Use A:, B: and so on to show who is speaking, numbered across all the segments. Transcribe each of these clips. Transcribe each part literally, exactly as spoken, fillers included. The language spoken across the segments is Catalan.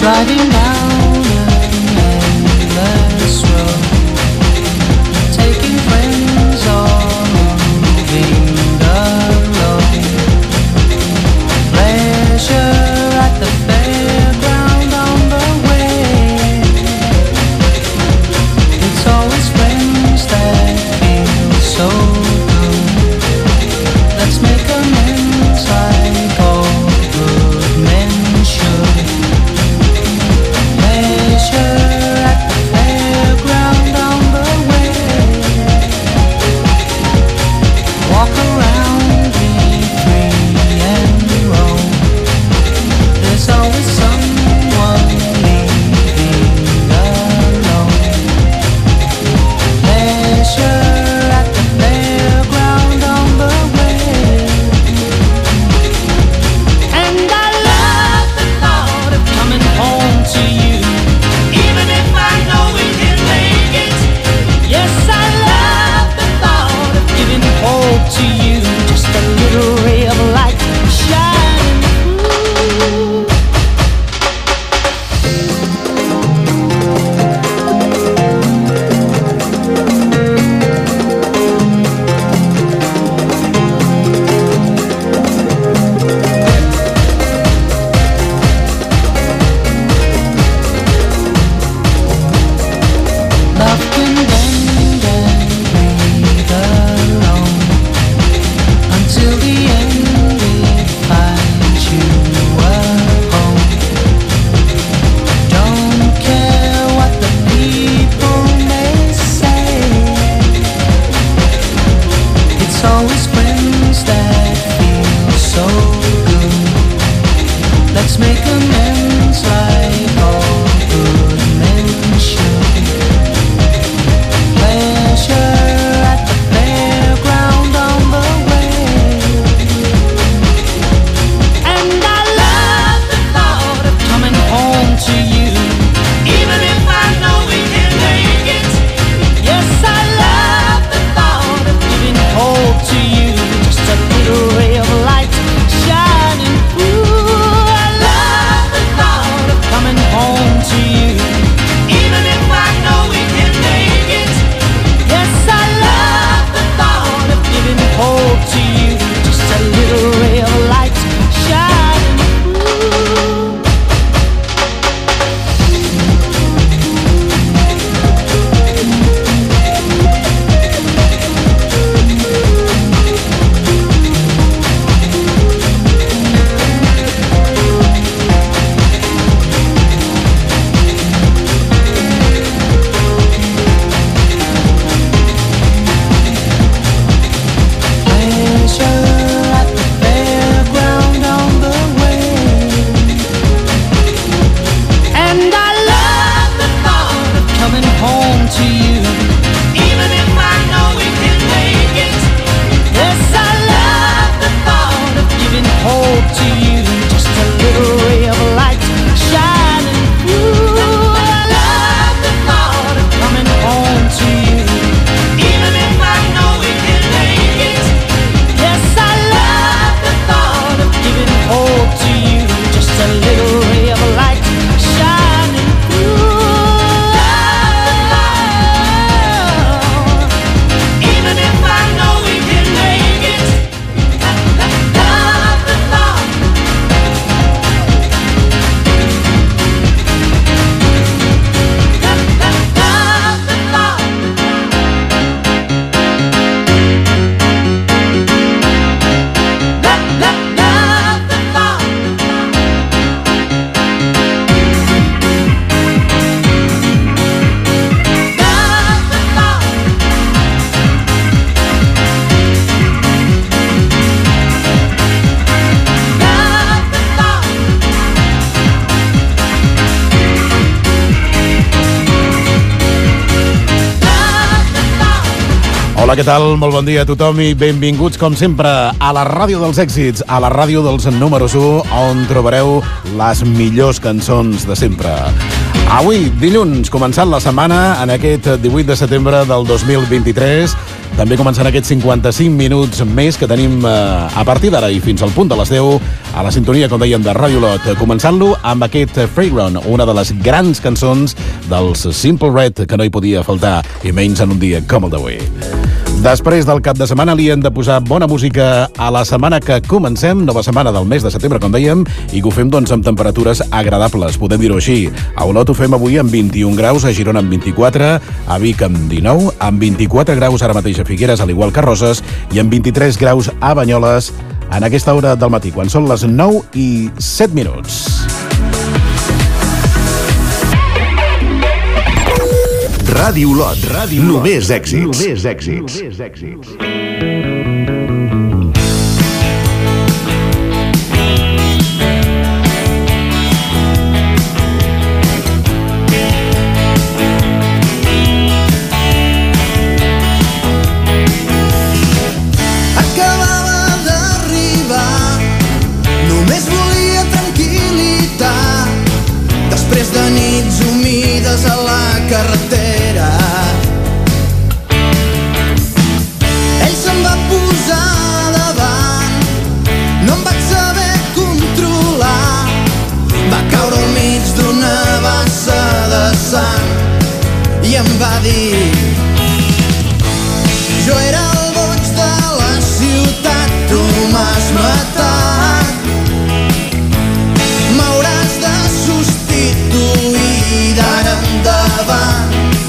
A: Driving down an endless road, taking friends or moving alone. Pleasure at the fairground on the way. It's always friends that feel so good. Let's make amends like all good men should. At the fairground on the way. Walk around, be free and roam. There's always someone leaving alone. Pleasure at the fairground on the way. And I love the thought of coming home to you. Hope to you, just a little ray of light shining through. Love can bend and breathe alone till the end it finds you at home. Don't care what the people may say. It's always friends that feel so good. Let's make amends like all good men should. Pleasure at the fairground on the way. Home to you, even if I know we can't make it. Yes, I love the thought of giving hope to you, just a little ray of light shining through. I love the thought of coming home to you, even if I know we can't make it. Yes, I love the thought of giving hope to you, just a little ray of light shining through.
B: Hola, què tal? Molt bon dia a tothom i benvinguts, com sempre, a la ràdio dels èxits, a la ràdio dels números u, on trobareu les millors cançons de sempre. Avui, dilluns, començant la setmana en aquest divuit de setembre del dos mil vint-i-tres. També començant aquests cinquanta-cinc minuts més que tenim eh, a partir d'ara i fins al punt de les deu a la sintonia, com dèiem, de Ràdio Lot. Començant-lo amb aquest Fragrant, una de les grans cançons dels Simple Red que no hi podia faltar, i menys en un dia com el d'avui. Després del cap de setmana li hem de posar bona música a la setmana que comencem, nova setmana del mes de setembre, com dèiem, i que ho fem doncs amb temperatures agradables, podem dir-ho així. A Olot ho fem avui amb vint-i-un graus, a Girona amb vint-i-quatre, a Vic amb dinou, amb vint-i-quatre graus ara mateix a Figueres, al igual que a Roses, i amb vint-i-tres graus a Banyoles en aquesta hora del matí, quan són les nou i set minuts.
C: Ràdio Lot, Ràdio Només èxits. Només èxits. Només èxits.
D: Acabava d'arribar, només volia tranquil·litat, després de nits humides a la carretera. Ell se'm va posar davant, no em vaig saber controlar, va caure al mig d'una bassa de sang i em va dir: jo era el boig de la ciutat, tu m'has matat, m'hauràs de substituir d'ara endavant.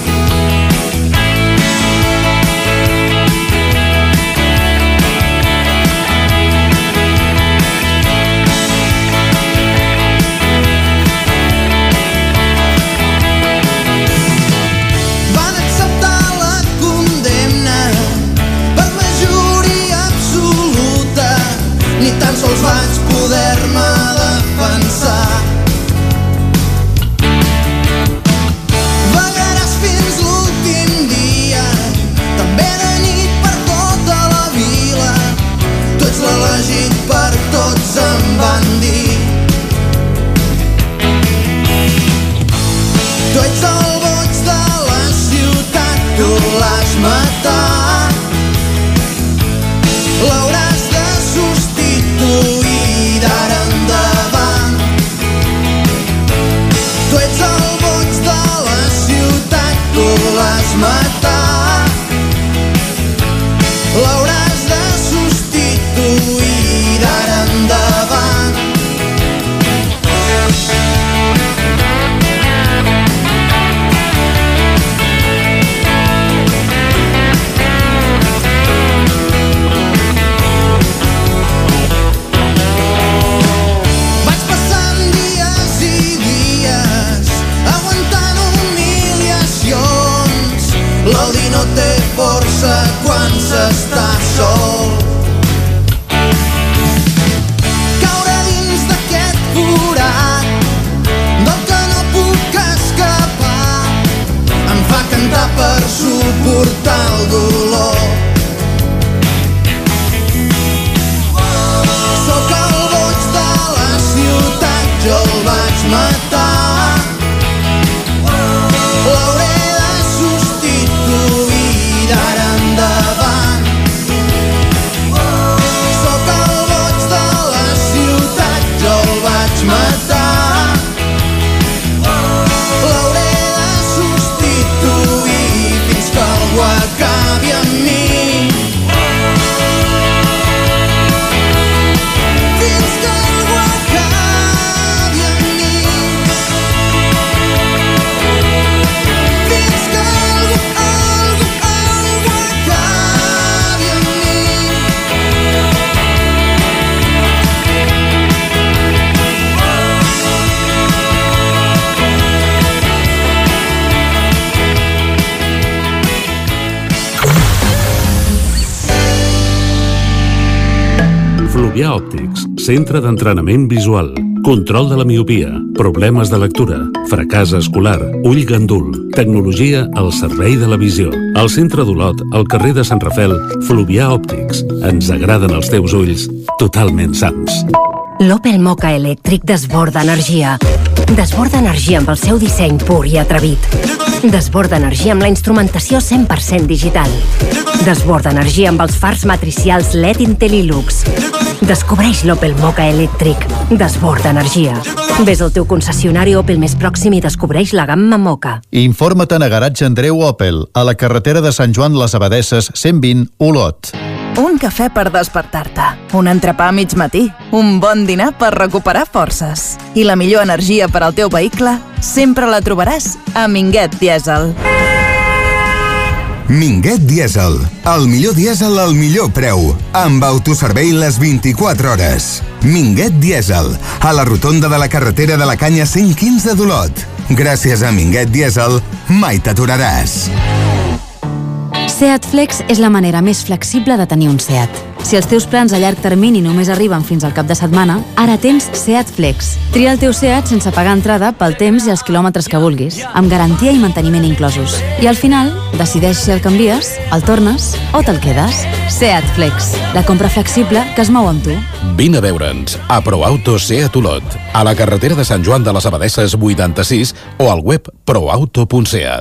D: Ni tan sols vaig poder-me defensar. Vagaràs fins l'últim dia, també de nit per tota la vila. Tu ets l'elegit per tots, em van dir. Tu ets el boig de la ciutat, tu l'has matat, l'hauràs de substituir d'ara endavant. Tu ets el boig de la ciutat, tu l'has matat, l'hauràs de substituir d'ara endavant. L'odi no té força quan s'està sol. Caure dins d'aquest forat del que no puc escapar em fa cantar per suportar el dolor. Sóc el boig de la ciutat, jo el vaig matar, l'hauré d'ara endavant. Sóc el boig de la ciutat, jo el vaig matar, l'hauré de substituir fins que algú acabi amb mi. Fins que algú acabi amb mi. Fins que algú, algú, algú acabi amb mi.
E: Fluvià Òptics, centre d'entrenament visual, control de la miopia, problemes de lectura, fracàs escolar, ull gandul, tecnologia al servei de la visió. Al centre d'Olot, al carrer de Sant Rafel, Fluvià Òptics. Ens agraden els teus ulls totalment sans.
F: L'Opel Mokka elèctric desborda energia. Desborda energia amb el seu disseny pur i atrevit. Desborda energia amb la instrumentació cent per cent digital. Desborda energia amb els fars matricials L E D Intellilux. Descobreix l'Opel Mokka elèctric. Desborda energia. Ves al teu concessionari Opel més pròxim i descobreix la gamma Mokka.
G: Informa't a Garatge Andreu Opel, a la carretera de Sant Joan les Abadesses, cent vint, Olot.
H: Un cafè per despertar-te, un entrepà a mig matí, un bon dinar per recuperar forces. I la millor energia per al teu vehicle sempre la trobaràs a Minguet Dièsel.
I: Minguet Dièsel, el millor dièsel al millor preu, amb autoservei les vint-i-quatre hores. Minguet Dièsel, a la rotonda de la carretera de la Canya cent quinze d'Olot. Gràcies a Minguet Dièsel, mai t'aturaràs.
J: Seat Flex és la manera més flexible de tenir un Seat. Si els teus plans a llarg termini només arriben fins al cap de setmana, ara tens Seat Flex. Tria el teu Seat sense pagar entrada pel temps i els quilòmetres que vulguis, amb garantia i manteniment inclosos. I al final, decideix si el canvies, el tornes o te'l quedes. Seat Flex, la compra flexible que es mou amb tu.
B: Vine a veure'ns a ProAuto Seat Olot, a la carretera de Sant Joan de les Abadesses vuitanta-sis o al web proauto punt seat.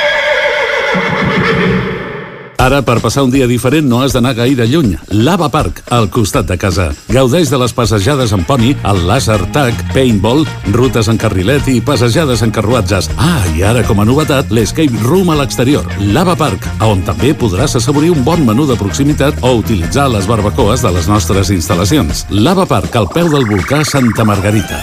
E: Ara, per passar un dia diferent, no has d'anar gaire lluny. Lava Park, al costat de casa. Gaudeix de les passejades en poni, el laser tag, paintball, rutes en carrilet i passejades en carruatges. Ah, i ara, com a novetat, l'escape room a l'exterior. Lava Park, on també podràs assaborir un bon menú de proximitat o utilitzar les barbacoes de les nostres instal·lacions. Lava Park, al peu del volcà Santa Margarita.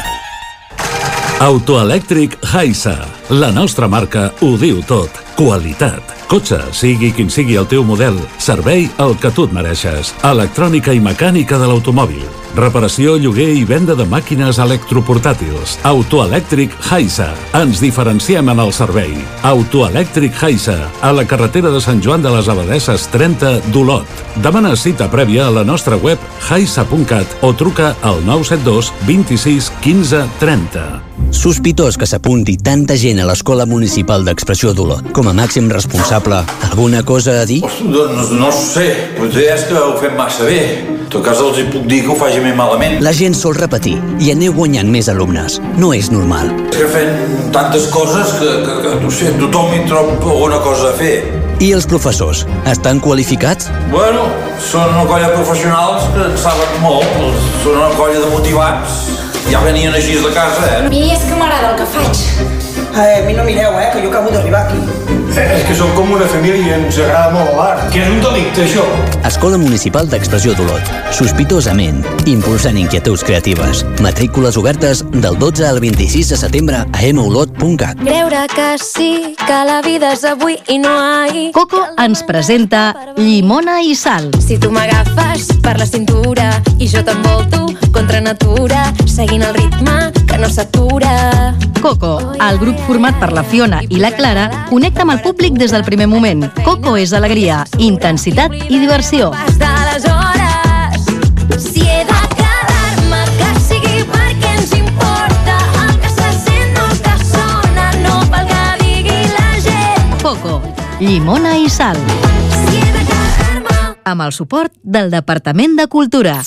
E: Autoelèctric Haisa. La nostra marca ho diu tot. Qualitat. Cotxe, sigui quin sigui el teu model. Servei el que tu et mereixes. Electrònica i mecànica de l'automòbil. Reparació, lloguer i venda de màquines electroportàtils. Autoelèctric Haisa. Ens diferenciem en el servei. Autoelèctric Haisa. A la carretera de Sant Joan de les Abadesses trenta d'Olot. Demana cita prèvia a la nostra web haisa punt cat o truca al nou set dos vint-i-sis quinze trenta.
K: Sospitós que s'apunti tanta gent a l'Escola Municipal d'Expressió d'Olot. Com a màxim responsable, alguna cosa a dir?
L: Doncs no sé, potser és que ho fem massa bé. En tot cas els hi puc dir que ho faci més malament.
K: La gent sol repetir i aneu guanyant més alumnes. No és normal.
L: És que fem tantes coses que, que, que no sé, tothom hi troba alguna cosa a fer.
K: I els professors, estan qualificats?
L: Bueno, són una colla de professionals que en saben molt. Són una colla de motivats. Ja venien així de casa, eh?
M: A mi és que m'agrada el que faig.
N: Eh, a mi no mireu, eh, que jo acabo d'arribar aquí.
O: Eh, és que som com una família i ens agrada molt l'art. Que és un delicte, això.
K: Escola Municipal d'Expressió d'Olot. Sospitosament, impulsant inquietuds creatives. Matrícules obertes del dotze al vint-i-sis de setembre a m olot punt cat.
P: Creure que sí, que la vida és avui i no ahir.
Q: Coco ens presenta Llimona i Sal.
P: Si tu m'agafes per la cintura i jo t'envolto contra natura, seguint el ritme que no s'atura.
Q: Coco, el grup format per la Fiona i la Clara, connecta amb el públic des del primer moment. Coco és alegria, intensitat i diversió.
P: D'aleshores, si he de quedar-me, que sigui perquè ens importa el que se sent o el que sona, no pel que digui la gent.
Q: Coco, Llimona i Sal.
P: Si he de quedar-me...
Q: Amb el suport del Departament de Cultura.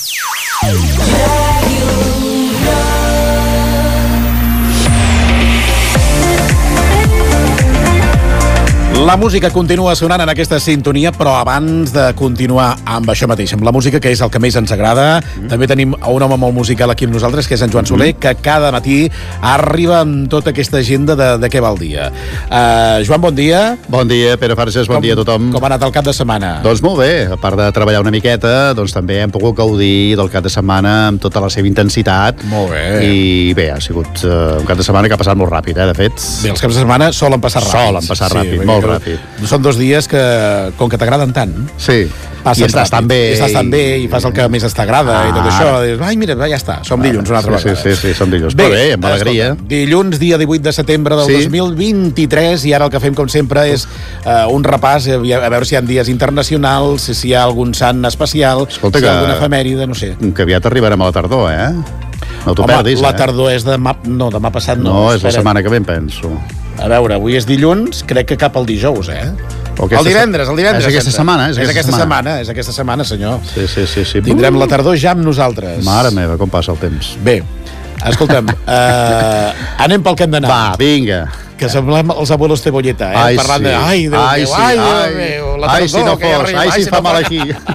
B: La música continua sonant en aquesta sintonia, però abans de continuar amb això mateix, amb la música, que és el que més ens agrada, mm. també tenim un home molt musical aquí amb nosaltres, que és en Joan Soler, mm. que cada matí arriba amb tota aquesta agenda de, de què va el dia. Uh, Joan, bon dia.
G: Bon dia, Pere Farges, bon com, dia a tothom.
B: Com ha anat el cap de setmana?
G: Doncs molt bé, a part de treballar una miqueta, doncs també hem pogut gaudir del cap de setmana amb tota la seva intensitat.
B: Molt bé.
G: I bé, ha sigut uh, un cap de setmana que ha passat molt ràpid, eh, de fet.
B: Bé, els caps de setmana solen passar ràpid.
G: Solen passar ràpid, sí, molt ràpid.
B: Són dos dies que, com que t'agraden tant,
G: sí.
B: passen
G: i estàs tan bé.
B: Estàs tan bé i fas el que més t'agrada ah. i tot això. Dius, ai, mira, ja està, som dilluns una altra
G: sí,
B: vegada.
G: Sí, sí, sí, som dilluns. Bé, bé, amb alegria.
B: Escolta, dilluns, dia divuit de setembre del sí. dos mil vint-i-tres, i ara el que fem, com sempre, és uh, un repàs, a veure si hi ha dies internacionals, si hi ha algun sant especial,
G: escolta,
B: si hi ha
G: que,
B: alguna efemèride, no sé.
G: Que aviat arribarem a la tardor, eh? No t'ho perdis,
B: la
G: eh?
B: tardor és demà... No, demà passat no.
G: No, és la setmana que ve, penso.
B: A veure, avui és dilluns, crec que cap al dijous, eh? El divendres, el divendres.
G: És aquesta setmana,
B: és aquesta setmana. És aquesta setmana, senyor.
G: Sí, sí, sí. sí.
B: Tindrem la tardor ja amb nosaltres.
G: Mare meva, com passa el temps.
B: Bé, escolta'm, uh, anem pel que hem d'anar.
G: Va, vinga.
B: Que semblem els abuelos Cebolleta, eh?
G: Ai,
B: Parlant
G: sí.
B: de... Ai, Déu
G: ai,
B: meu,
G: sí,
B: ai, Déu
G: ai,
B: meu, la
G: ai,
B: tardor
G: si no
B: que ja
G: fos,
B: arriba,
G: ai, si
B: si
G: fa
B: no
G: mal
B: fa-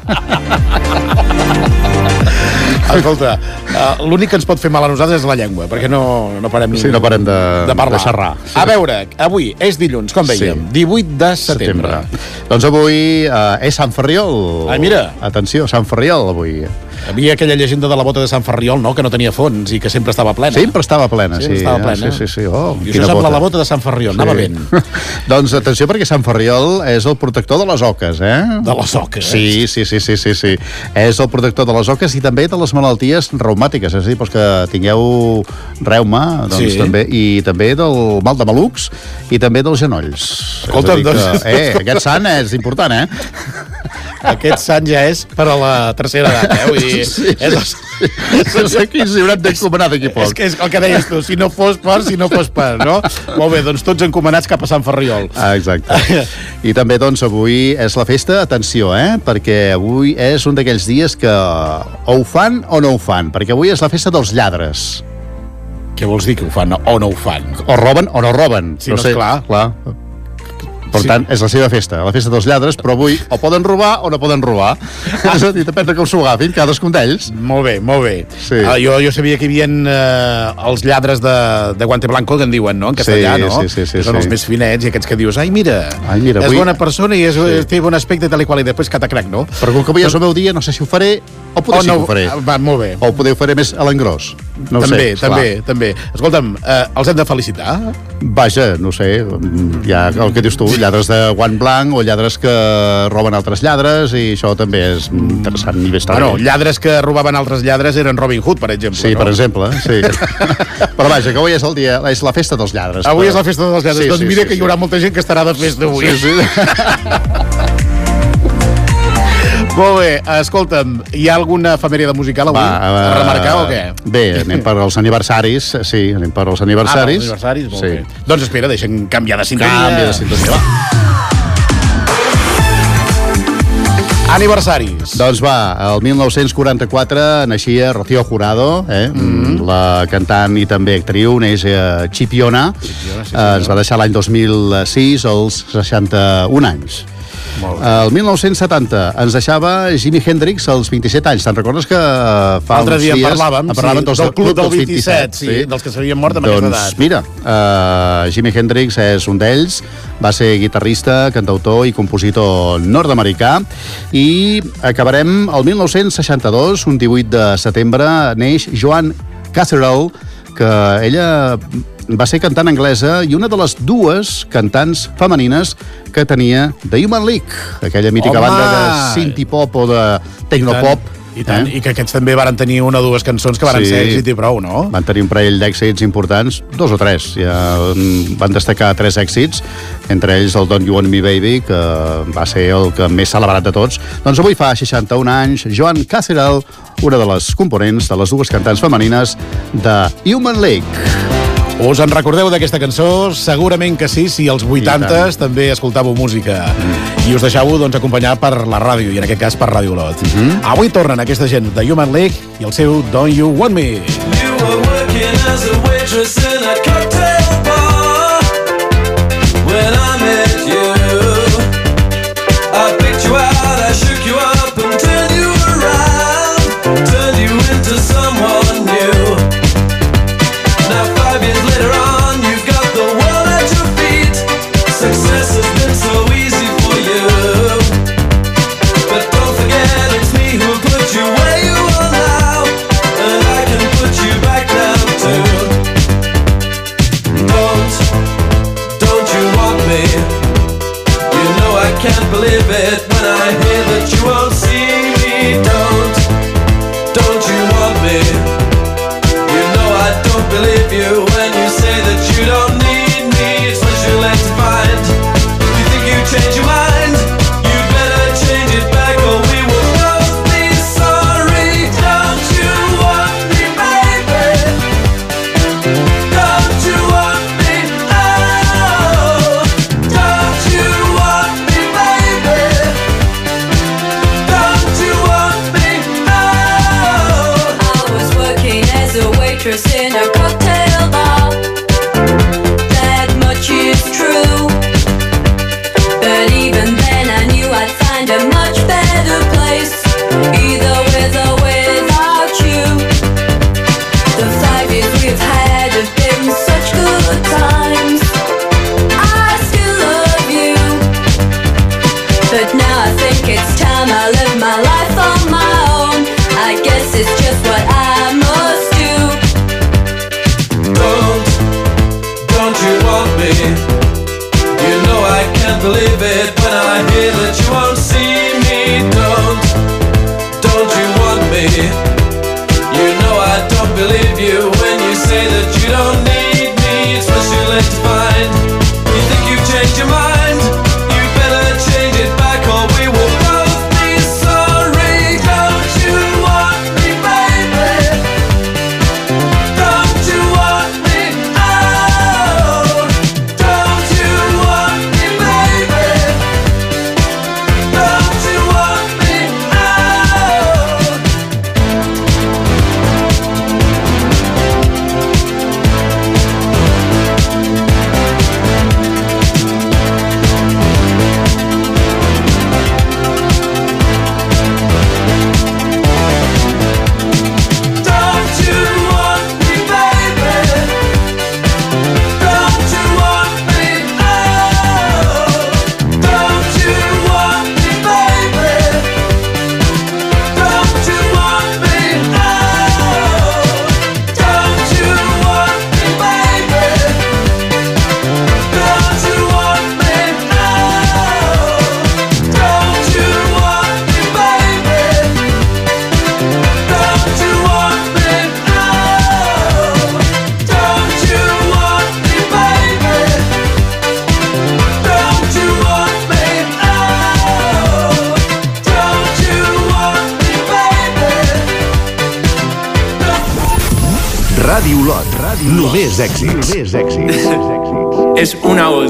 G: aquí.
B: Escolta, uh, l'únic que ens pot fer mal a nosaltres és la llengua, perquè no, no parem,
G: Sí, no parem de,
B: de parlar.
G: de xerrar. Sí.
B: A veure, avui és dilluns, com dèiem,
G: Sí.
B: divuit de setembre.
G: Doncs avui eh, és Sant Ferriol.
B: Ai, mira.
G: Atenció, Sant Ferriol avui.
B: Hi havia aquella llegenda de la bota de Sant Ferriol, no?, que no tenia fons i que sempre estava plena.
G: Sempre estava plena, sí.
B: Sempre estava plena.
G: Sí, sí, sí. Oh,
B: I
G: quina
B: això sembla
G: bota.
B: la bota de Sant Ferriol, anava ben.
G: Doncs atenció, perquè Sant Ferriol és el protector de les oques, eh?
B: De les oques?
G: Sí, sí, sí, sí, sí, sí. És el protector de les oques i també de les malalties reumàtiques, és a dir, doncs que tingueu reuma, doncs
B: Sí.
G: també, i també del mal de malucs i també dels genolls.
B: Escolta'm,
G: és a dir
B: doncs-
G: que, eh, aquest sant és important, eh?
B: Aquest sant ja és per a la tercera edat, eh? Vull dir,
G: Sí, sí,
B: és,
G: No sé qui s'hi hauran d'encomanar d'aquí poc.
B: és, que és el que deies tu, si no fos per, si no fos per, no? Molt bé, doncs tots encomanats cap a Sant Ferriol.
G: Ah, exacte. I també, doncs, avui és la festa, atenció, eh? Perquè avui és un d'aquells dies que o ho fan o no ho fan, perquè avui és la festa dels lladres.
B: Què vols dir que ho fan o no ho fan?
G: O roben o no roben.
B: Sí, no, esclar.
G: clar. Per
B: Sí.
G: tant, és la seva festa, la festa dels lladres, però avui o poden robar o no poden robar. És a dir, depèn de com s'ho agafin, cadascun d'ells.
B: Molt bé, molt bé.
G: Sí.
B: Ah, jo, jo sabia que hi havia eh, els lladres de, de guante blanco, que en diuen, no?, en castellà,
G: Sí,
B: no?
G: sí, sí, sí,
B: Que són
G: sí.
B: els més finets i aquests que dius, ai, mira,
G: Ai, mira,
B: és
G: avui-
B: bona persona i és,
G: Sí.
B: té bon aspecte tal i qual, i després catacrac, no?
G: Però com que avui és el meu dia, no sé si ho faré o potser
B: O
G: sí
B: no,
G: que ho faré.
B: va, molt bé.
G: O poder ho faré més a l'engròs. No ho
B: també,
G: sé, esclar.
B: també, també. Escolta'm, eh, els hem de felicitar?
G: Vaja, no sé, hi ha el que dius tu, lladres de guant blanc o lladres que roben altres lladres, i això també és interessant i bé està
B: Bueno,
G: bé.
B: lladres que robaven altres lladres eren Robin Hood, per exemple.
G: Sí,
B: no?
G: per exemple, sí. Però vaja, que avui és el dia, és la festa dels lladres.
B: Avui
G: però-
B: és la festa dels lladres.
G: Sí,
B: doncs
G: sí,
B: mira
G: sí,
B: que hi
G: sí.
B: haurà molta gent que estarà de festa avui.
G: Sí, sí.
B: Molt bé, escolta'm, hi ha alguna efemèride musical avui
G: Va,
B: a remarcar o què?
G: Bé, anem per als aniversaris, sí, anem per als
B: Ah,
G: aniversaris.
B: pels aniversaris, molt
G: sí.
B: bé. Doncs espera, deixa'm canviar de sintonia.
G: Canvia de sintonia, va.
B: Aniversaris.
G: Doncs va, el mil nou-cents quaranta-quatre naixia Rocío Jurado, eh? mm-hmm. la cantant i també actriu, neix a Chipiona,
B: Chipiona, sí,
G: eh, ens va deixar l'any dos mil sis, als seixanta-un anys.
B: Molt bé.
G: El mil nou-cents setanta ens deixava Jimi Hendrix als vint-i-set anys. Te'n recordes que fa
B: L'altre
G: uns
B: dia en
G: dies
B: parlàvem,
G: parlàvem
B: sí,
G: dels
B: del club del
G: dels
B: vint-i-set, sí, dels que s'havien mort amb aquesta
G: doncs,
B: edat.
G: mira, uh, Jimi Hendrix és un d'ells, va ser guitarrista, cantautor i compositor nord-americà, i acabarem el mil nou-cents seixanta-dos, un divuit de setembre, neix Joan Catherall, que ella va ser cantant anglesa i una de les dues cantants femenines que tenia The Human League, aquella mítica
B: Home!
G: banda de synth-pop o de tecnopop.
B: I tant,
G: eh?
B: i que aquests també varen tenir una o dues cançons que varen
G: Sí.
B: ser èxit i prou, no?
G: Van tenir un parell d'èxits importants, dos o tres. Ja mm, van destacar tres èxits, entre ells el Don't You Want Me Baby, que va ser el que més celebrat de tots. Doncs avui fa seixanta-un anys, Joan Catherall, una de les components de les dues cantants femenines de Human League.
B: Us en recordeu d'aquesta cançó? Segurament que sí, si als vuitantes també escoltàveu música. Mm. I us deixàveu doncs, acompanyar per la ràdio, i en aquest cas per Ràdio Olot. Mm -hmm. Avui tornen aquesta gent de Human League i el seu Don't You Want Me.
M: You were working as a waitress in a cocktail bar when I met you. I picked you out, I shook you up and turned you around, turned you into someone new. Now five years later on, you've got the world at your feet. Success has been so easy for you, but don't forget it's me who put you where you are now, and I can put you back down too. Don't, don't you want me? You know I can't believe it when I hear that you won't see me. Don't, don't you want me? You know I don't believe you when you say that you don't need me. It's what you're led to find. You think you change your mind? You'd better change it back or we will both be sorry. Don't you want me, baby? Don't you want me? Oh, don't you want me,
P: waitress in a cocktail bar. That much is true. But even then I knew I'd find a much better place, either with or without you. The five years we've had have been such good times. I still love you, but now I think it's time I live my life on my own. I guess it's just what I must do.
M: Don't, don't you want me? You know I can't believe it when I hear that you won't see me. Don't, don't you want me? You know I don't believe you when you say that you don't need me. It's much too late to find. You think you've changed your mind? You better change it back or we will both be sorry. Don't you want me, baby? Don't you want me? Oh, don't you want me, baby? Don't you want me? Oh. Don't you want me, baby? Don't you want me? Oh, don't you want me, baby? Don't you want me? Oh, don't you want me, baby? Don't you want me? Oh, don't you want me, baby? Don't you want me? Oh, don't you want me, baby? Don't you want me? Oh, don't you want me, baby?
C: Ràdio Olot. Només èxits. Només èxits.
R: Es una voz.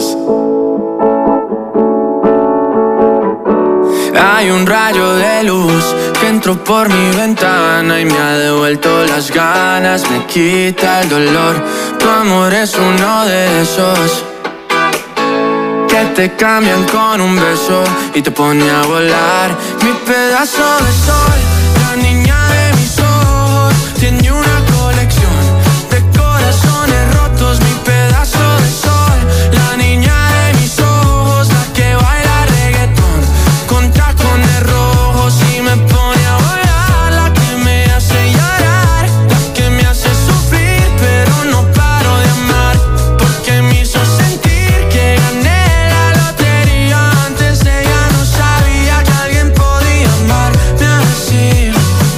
R: Hay un rayo de luz que entró por mi ventana y me ha devuelto las ganas, me quita el dolor. Tu amor es uno de esos que te cambian con un beso y te pone a volar. Mi pedazo de sol, la niña de mis ojos, tiene una colección de corazones rotos. Mi pedazo de sol, la niña de mis ojos, la que baila reggaetón con tacones rojos y me pone a volar. La que me hace llorar, la que me hace sufrir, pero no paro de amar, porque me hizo sentir que gané la lotería. Antes de ella no sabía que alguien podía amarme así.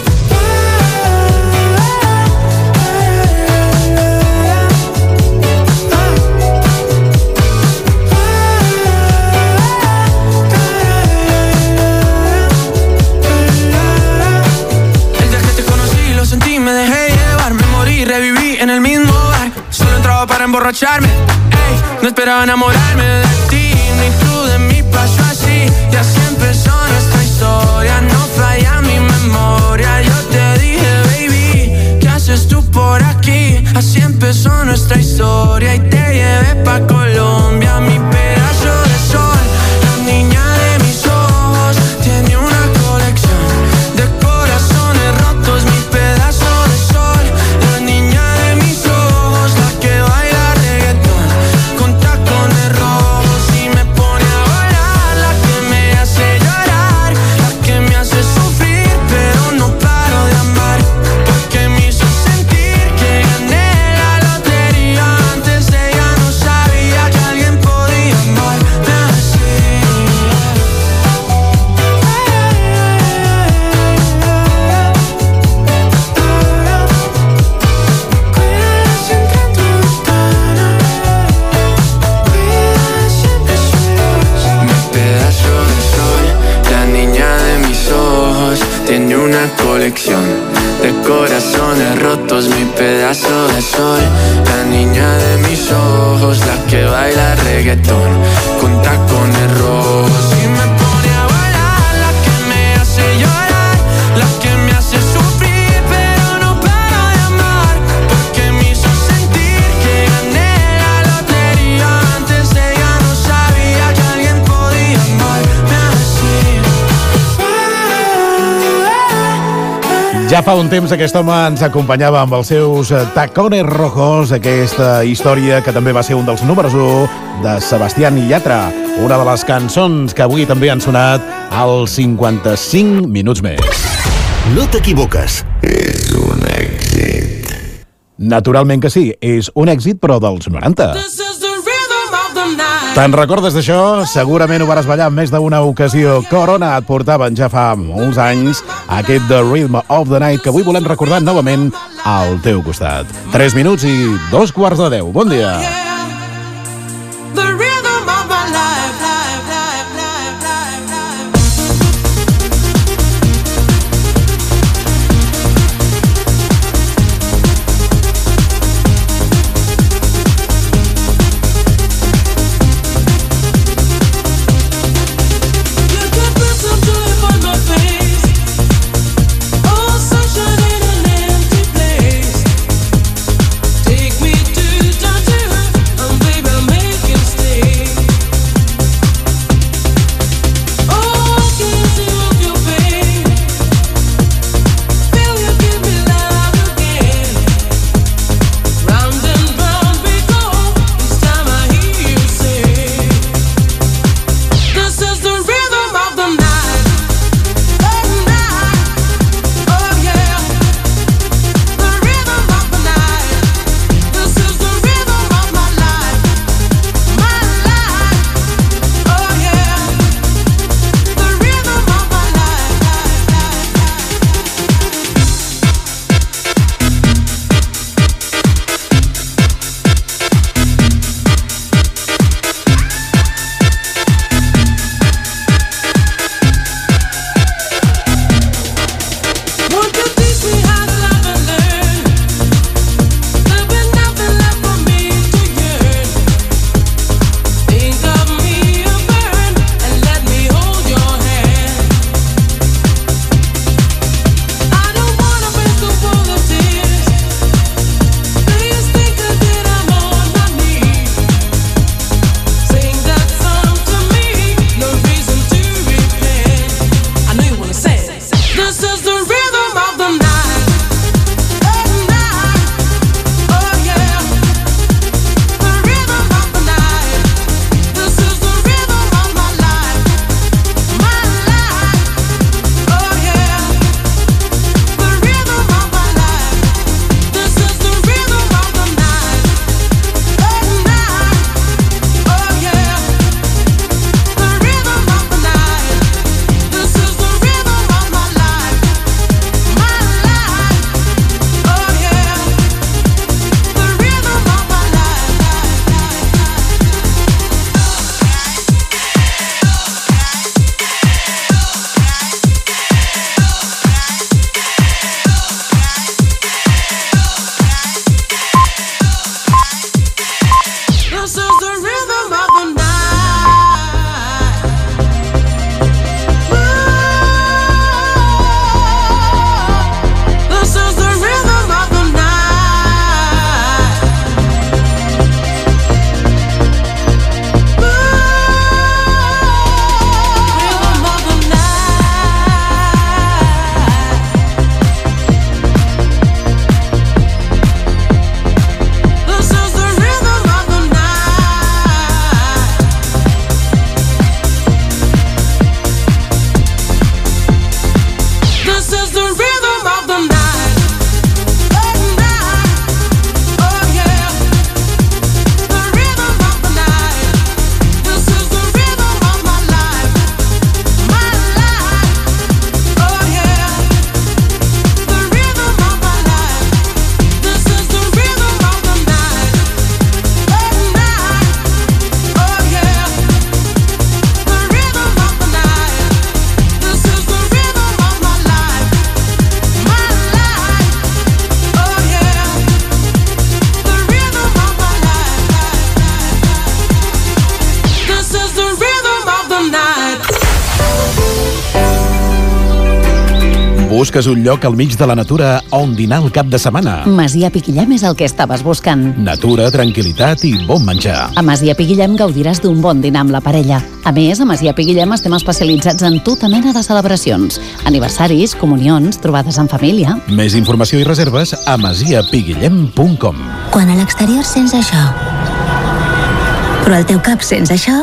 R: El día que te conocí lo sentí, me dejé llevar, me morí, reviví en el mismo bar. Solo entraba para emborracharme, ey, no esperaba enamorarme de ti, ni tú de mí pasó así. Y así empezó nuestra historia, no falla mi memoria. Yo te dije, baby, ¿qué haces tú por aquí? Así empezó nuestra historia y te llevé pa' Colombia. Mi pedazo de sol, la niña de mis ojos, tiene una colección de corazones rotos. Mi pedazo de sol, la niña de mis ojos, la que baila reggaetón con tacones rojos y me pone a volar. La que me hace llorar, la que me hace sufrir, pero no paro de amar, porque me hizo sentir que gané la lotería. Antes de ella no sabía que alguien podía amarme así. Mi pedazo de sol, la niña de mis ojos, tiene una colección de corazones rotos. Mi pedazo de sol, la niña de mis ojos, la que baila reggaetón con tacones rojos y me pone a volar. La que me hace llorar, la que me hace sufrir, pero no paro de amar, porque
B: Ja fa un temps aquest home ens acompanyava amb els seus Tacones Rojos, aquesta història que també va ser un dels números u de Sebastián Yatra, una de les cançons que avui també han sonat als cinquanta-cinc minuts més.
C: No t'equivoques, és un èxit.
B: Naturalment que sí, és un èxit però dels noranta. Te'n recordes d'això? Segurament ho vares ballar en més d'una ocasió. Corona et portaven ja fa molts anys aquest The Rhythm of the Night que avui volem recordar novament al teu costat. Tres minuts i dos quarts de deu. Bon dia.
M: Take me to, to, to
B: Busques un lloc al mig de la natura on dinar el cap de setmana.
S: Masia Piquillem és el que estaves buscant.
B: Natura, tranquil·litat i bon menjar.
S: A Masia Piquillem gaudiràs d'un bon dinar amb la parella. A més, a Masia Piquillem estem especialitzats en tota mena de celebracions. Aniversaris, comunions, trobades en família.
B: Més informació i reserves a masia piguillem punt com.
T: Quan a l'exterior sents això, però al teu cap sents això,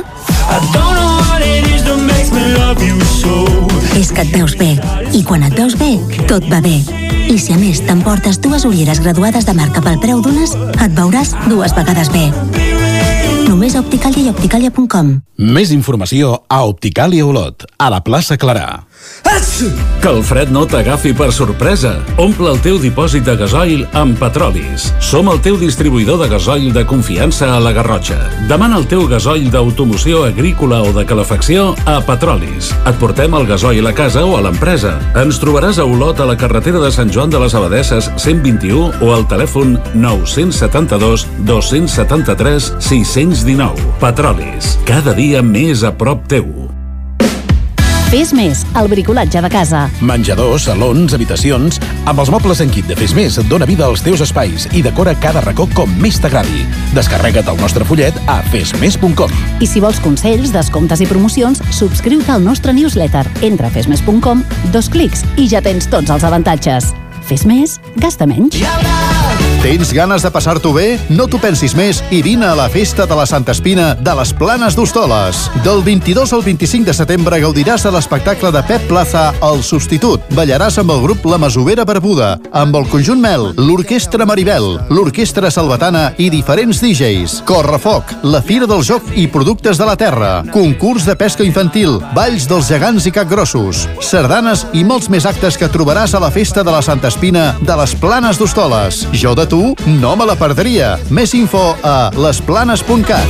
T: és que et veus bé. I quan et veus bé, tot va bé. I si a més t'emportes dues ulleres graduades de marca pel preu d'unes, et veuràs dues vegades bé. Només a Opticalia i opticalia punt com.
B: Més informació a Opticalia Olot, a la plaça Clarà.
E: Que el fred no t'agafi per sorpresa. Omple el teu dipòsit de gasoil amb Petrolis. Som el teu distribuïdor de gasoil de confiança a la Garrotxa. Demana el teu gasoil d'automoció agrícola o de calefacció a Petrolis. Et portem el gasoil a casa o a l'empresa. Ens trobaràs a Olot, a la carretera de Sant Joan de les Abadesses cent vint-i-u o al telèfon nou set dos, dos set tres, sis un nou. Petrolis. Cada dia més a prop teu.
S: Fes Més, el bricolatge de casa.
B: Menjadors, salons, habitacions... Amb els mobles en kit de Fes Més, dona vida als teus espais i decora cada racó com més t'agradi. Descarrega't el nostre fullet a fes més punt com.
S: I si vols consells, descomptes i promocions, subscriu-te al nostre newsletter. Entra a fes més punt com, dos clics i ja tens tots els avantatges. Fes més, gasta menys.
G: Tens ganes de passar-t'ho bé? No t'ho pensis més i vine a la Festa de la Santa Espina de les Planes d'Hostoles. Del vint-i-dos al vint-i-cinc de setembre gaudiràs de l'espectacle de Pep Plaza, El Substitut. Ballaràs amb el grup La Masovera Barbuda, amb el Conjunt Mel, l'Orquestra Maribel, l'Orquestra Salvatana i diferents D Js. Correfoc, la Fira del Joc i Productes de la Terra, concurs de pesca infantil, balls dels gegants i capgrossos, sardanes i molts més actes que trobaràs a la Festa de la Santa Espina de les Planes d'Hostoles. Jo de tu no me la perdria. Més info a les planes punt cat.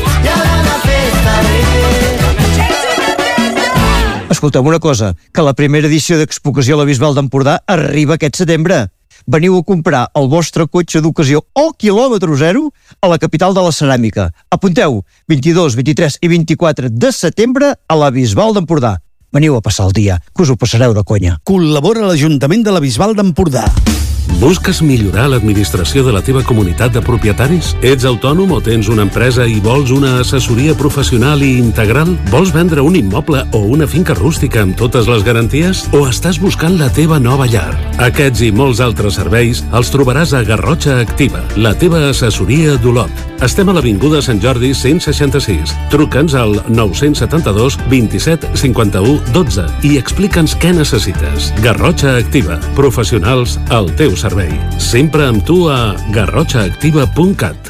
U: Escolteu una cosa, que la primera edició d'Expocació a la Bisbal d'Empordà arriba aquest setembre. Veniu a comprar el vostre cotxe d'ocasió o quilòmetre zero a la capital de la ceràmica. Apunteu, vint-i-dos, vint-i-tres i vint-i-quatre de setembre a la Bisbal d'Empordà. Veniu a passar el dia, que us ho passareu de conya.
V: Col·labora l'Ajuntament de la Bisbal d'Empordà.
E: Busques millorar l'administració de la teva comunitat de propietaris? Ets autònom o tens una empresa i vols una assessoria professional i integral? Vols vendre un immoble o una finca rústica amb totes les garanties? O estàs buscant la teva nova llar? Aquests i molts altres serveis els trobaràs a Garrotxa Activa, la teva assessoria d'Olot. Estem a l'Avinguda Sant Jordi cent seixanta-sis. Truca'ns al nou set dos, vint-i-set, cinquanta-u, dotze i explica'ns què necessites. Garrotxa Activa, professionals al teu servei. Sempre amb tu a garrotxa activa punt cat.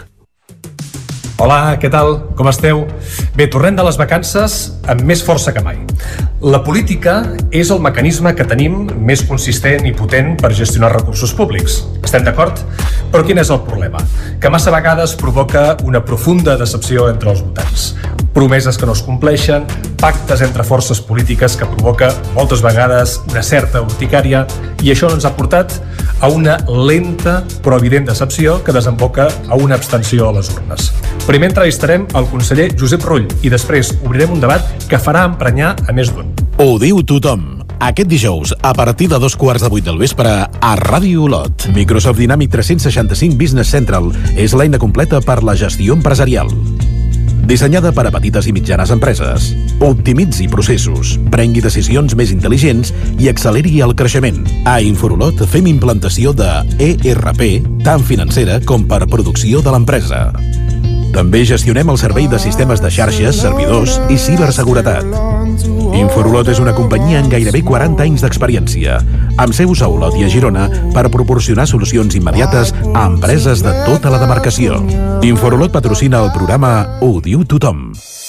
W: Hola, què tal? Com esteu? Bé, tornem de les vacances amb més força que mai. La política és el mecanisme que tenim més consistent i potent per gestionar recursos públics. Estem d'acord? Però quin és el problema? Que massa vegades provoca una profunda decepció entre els votants. Promeses que no es compleixen, pactes entre forces polítiques que provoca moltes vegades una certa urticària, i això ens ha portat a una lenta però evident decepció que desemboca a una abstenció a les urnes. Primer entrevistarem el conseller Josep Rull i després obrirem un debat que farà emprenyar a més d'un.
B: Ho diu tothom. Aquest dijous, a partir de dos quarts de vuit del vespre, a Ràdio Olot. Microsoft Dynamics tres seixanta-cinc Business Central és l'eina completa per la gestió empresarial. Dissenyada per a petites i mitjanes empreses. Optimitzi processos, prengui decisions més intel·ligents i acceleri el creixement. A Inforolot fem implantació de E R P, tant financera com per producció de l'empresa. També gestionem el servei de sistemes de xarxes, servidors i ciberseguretat. Inforolot és una companyia amb gairebé quaranta anys d'experiència, amb seus a Olot i a Girona per proporcionar solucions immediates a empreses de tota la demarcació. Inforolot patrocina el programa Ho diu tothom.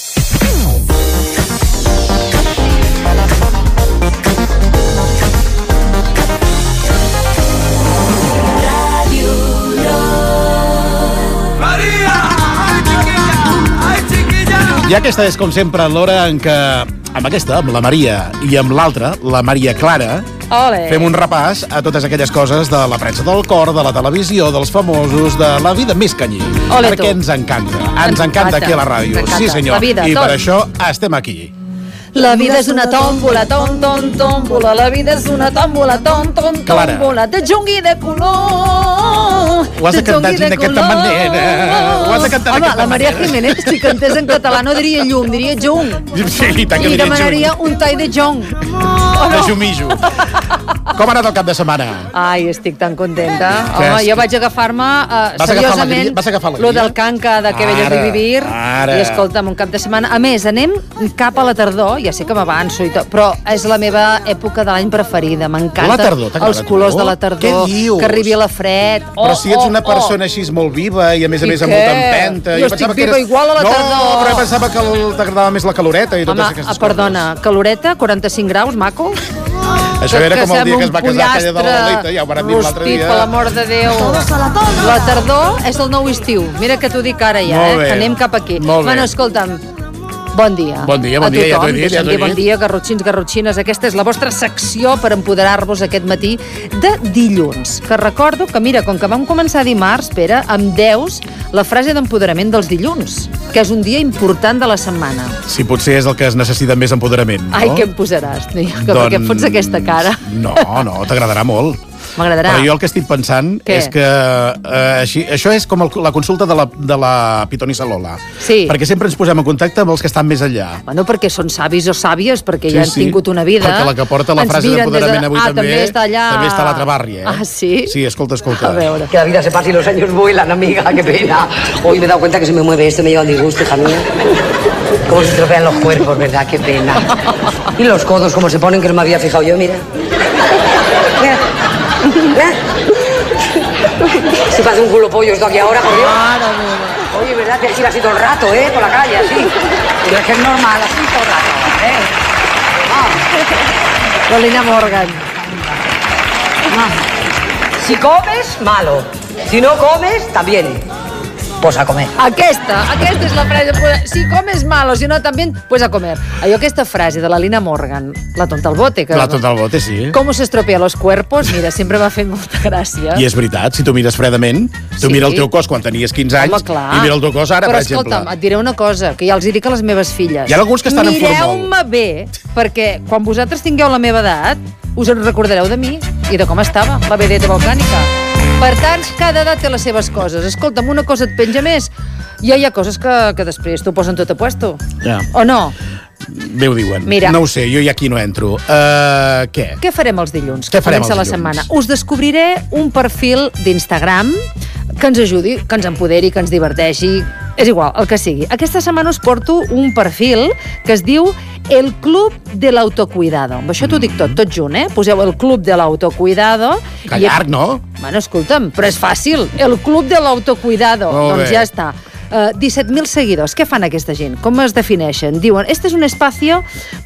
B: I aquesta és, com sempre, l'hora en què, amb aquesta, amb la Maria, i amb l'altra, la Maria Clara,
X: Ole.
B: fem un repàs a totes aquelles coses de la premsa del cor, de la televisió, dels famosos, de la vida més canyí.
X: Ole,
B: perquè
X: tu.
B: ens encanta. Ens,
X: Ens
B: encanta aquí a la
X: encanta,
B: ràdio.
X: ens encanta.
B: Sí, senyor.
X: La vida,
B: I per
X: tot.
B: això estem aquí.
A: La vida és una tòmbola, tom, tom, tòmbola. La vida és una tòmbola, tom, tom,
B: Clara.
A: tòmbola. De jungui de color.
B: Ho has de cantar
A: jungui
B: d'aquesta
A: color.
B: manera. Ho has de cantar
A: Home,
B: d'aquesta
A: la Maria
B: manera.
A: Jiménez, si cantés en català, no diria llum, diria jung.
B: Sí, i tant que
A: I
B: diria
A: demanaria
B: juny.
A: un tall de jong.
B: De jumijo. Com ha anat el cap de setmana?
A: Ai, estic tan contenta.
B: Què
A: Home,
B: és?
A: jo vaig agafar-me uh,
B: Vas agafar
A: seriosament
B: l'alegria? Vas agafar
A: lo
B: l'alegria?
A: del canca de que velles
B: Ara,
A: de vivir.
B: ara.
A: I escolta'm, un cap de setmana. A més, anem cap a la tardor, ja sé que m'avanço i tot, però és la meva època de l'any preferida.
B: La
A: M'encanta
B: tardor, t'agrada
A: els
B: a tu?
A: colors de la tardor.
B: Què dius?
A: Que arribi la fred. Oh,
B: Però si ets una
A: oh,
B: persona així molt viva i a més a
A: I
B: més amb
A: què?
B: molta empenta.
A: Jo estic viva igual a la
B: no,
A: tardor.
B: No, però jo pensava que el- t'agradava més la caloreta i
A: oh.
B: totes
A: Home,
B: aquestes
A: perdona, caloreta, quaranta-cinc graus, maco?
B: coses. Això era com el dia que es va casar aquella de la Lolita, ja ho van dir l'altre
A: rostit,
B: dia.
A: per l'amor de Déu. La tardor és el nou estiu. Mira que t'ho dic ara ja,
B: Molt
A: eh?
B: bé.
A: Que anem cap aquí.
B: Molt bé.
A: Bueno, escolta'm, bon dia.
B: Bon dia, bon
A: a
B: dia, ja
A: tothom.
B: t'ho he dit, ja
A: Deixa'm
B: t'ho he
A: dir bon
B: dit.
A: dia, garrotxins, garrotxines. Aquesta és la vostra secció per empoderar-vos aquest matí de dilluns. Que recordo que, mira, com que vam començar dimarts, Pere, em deus la frase d'empoderament dels dilluns, que és un dia important de la setmana.
B: Sí, potser és el que es necessita més empoderament, no?
A: Ai, què em posaràs? Que
B: Doncs-
A: per què em fots aquesta cara?
B: No, no, t'agradarà molt.
A: M'agradarà.
B: Però jo el que estic pensant
A: Què?
B: és que eh, així, això és com el, la consulta de la, de la pitonissa Lola.
A: Sí.
B: Perquè sempre ens posem en contacte amb els que estan més enllà.
A: Bueno, perquè són savis o sàvies, perquè
B: Sí,
A: ja han
B: sí.
A: tingut una vida.
B: Perquè la que porta la
A: Ens
B: frase
A: miren des de-
B: d'empoderament avui
A: ah,
B: també,
A: també està allà.
B: també està a l'altra barri, eh?
A: Ah, sí?
B: Sí, escolta, escolta.
A: A veure.
N: Que la vida se pasa y los años vuelan, amiga, qué pena. Hoy me he dado cuenta que se me mueve esto, me lleva el disgusto, hija mía. Cómo se estropean los cuerpos, ¿verdad? Qué pena. Y los codos, cómo se ponen, que no me había fijado yo, mira. Mira. Mira. Se parece un culo pollo esto aquí ahora, por Dios. Oye, ¿verdad? Te giras así todo el rato, ¿eh? Por la calle, así. Pero es que es normal, así todo el rato, ¿eh?
A: La Lina Morgan.
N: Si comes, malo. Si no comes, también. Pues a comer.
A: Aquesta, aquesta és la frase. Si comes mal o si no també, pues a comer. Allò, aquesta frase de la Lina Morgan, la tonta al bote. Que
B: La tonta al bote, sí.
A: Com se estropea los cuerpos, mira, sempre m'ha fet molta gràcia.
B: I és veritat, si tu mires fredament, tu
A: Sí.
B: mira el teu cos quan tenies quinze anys
A: Home, clar.
B: i mira el teu cos ara,
A: Però
B: per exemple.
A: escolta'm, et diré una cosa, que ja els hi dic a les meves filles.
B: Hi ha alguns que estan en formol.
A: Mireu-me bé, perquè quan vosaltres tingueu la meva edat, us en recordareu de mi i de com estava, la vedeta volcànica. Per tant, cada edat té les seves coses. Escolta'm, una cosa et penja més, ja hi ha coses que, que després t'ho posen tot a puesto.
B: Ja.
A: O no?
B: Bé ho diuen.
A: Mira.
B: No ho sé, jo ja aquí no entro. Uh, què?
A: Què farem els dilluns?
B: Què
A: Que
B: farem
A: comença
B: els
A: la
B: dilluns?
A: setmana. Us descobriré un perfil d'Instagram que ens ajudi, que ens empoderi, que ens diverteixi. És igual, el que sigui. Aquesta setmana us porto un perfil que es diu El Club de l'Autocuidado. Amb això t'ho dic tot, tot junt, eh? Poseu El Club de l'Autocuidado.
B: Que llarg, no?
A: Bueno, escolta'm, però és fàcil. El Club de l'Autocuidado.
B: Molt
A: Doncs
B: bé.
A: ja està. Uh, disset mil seguidors. Què fan aquesta gent? Com es defineixen? Diuen, este es un espacio